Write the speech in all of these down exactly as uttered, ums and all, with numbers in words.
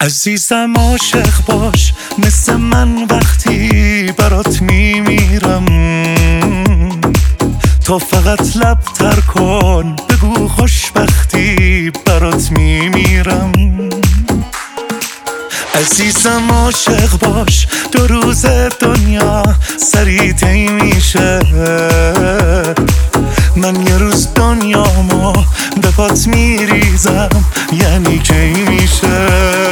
عزیزم عاشق باش مثل من وقتی برات میمیرم. تو فقط لب تر کن بگو خوشبختی برات میمیرم. عزیزم عاشق باش دو روز دنیا سری طی میشه. من یه روز دنیامو به پات میریزم یعنی کی میشه.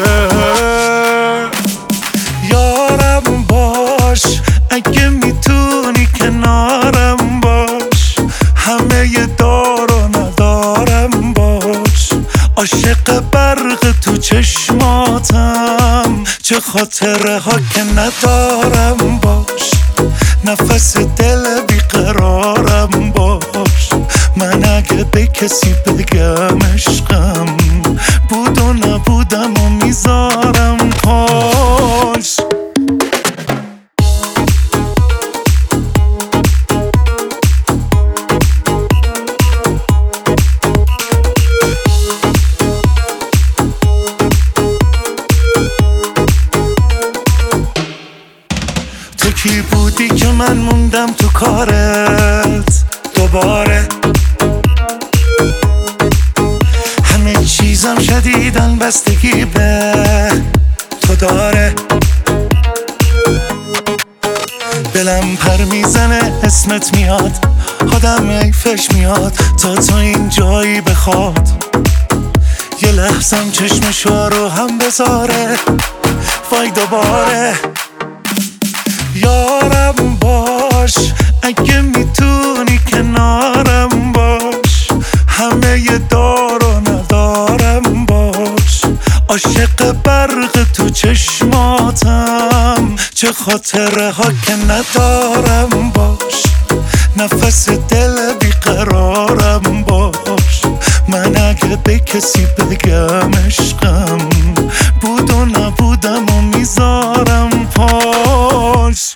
یارم باش اگه میتونی کنارم باش. همه ی دار و ندارم باش. عاشق برق تو چشماتم چه خاطره ها که ندارم باش. نفس دل بیقرارم باش. من اگه به کسی بگم عشقم بود و نبودم و میذارم پاش. تو کی بودی که من موندم تو کارت دوباره. همه چیزم شدیدن بستگی به تو داره. دلم پر میزنه اسمت میاد آدم حیفش میاد تا تو این جایی بخواد. یه لحظم چشمشو رو هم بذاره وای دوباره. یارم باش اگه میتونی کنارم باش. همه ی دار و ندارم باش. عاشق برق تو چشماتم چه خاطره ها که ندارم باش. نفس دل بیقرارم باش. من اگه به کسی بگم عشقم بود و نبودم و میذارم پاش.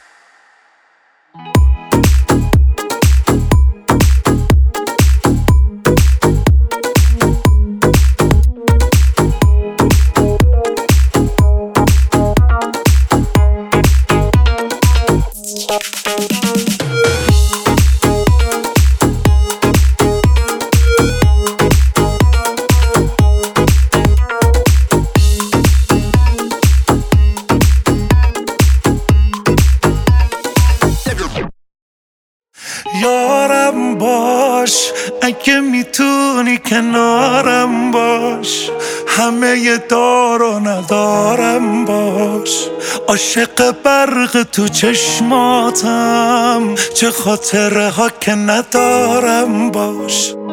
یارم باش اگه میتونی کنارم باش. همه ی دار و ندارم باش. عاشق برق تو چشماتم چه خاطره ها که ندارم باش.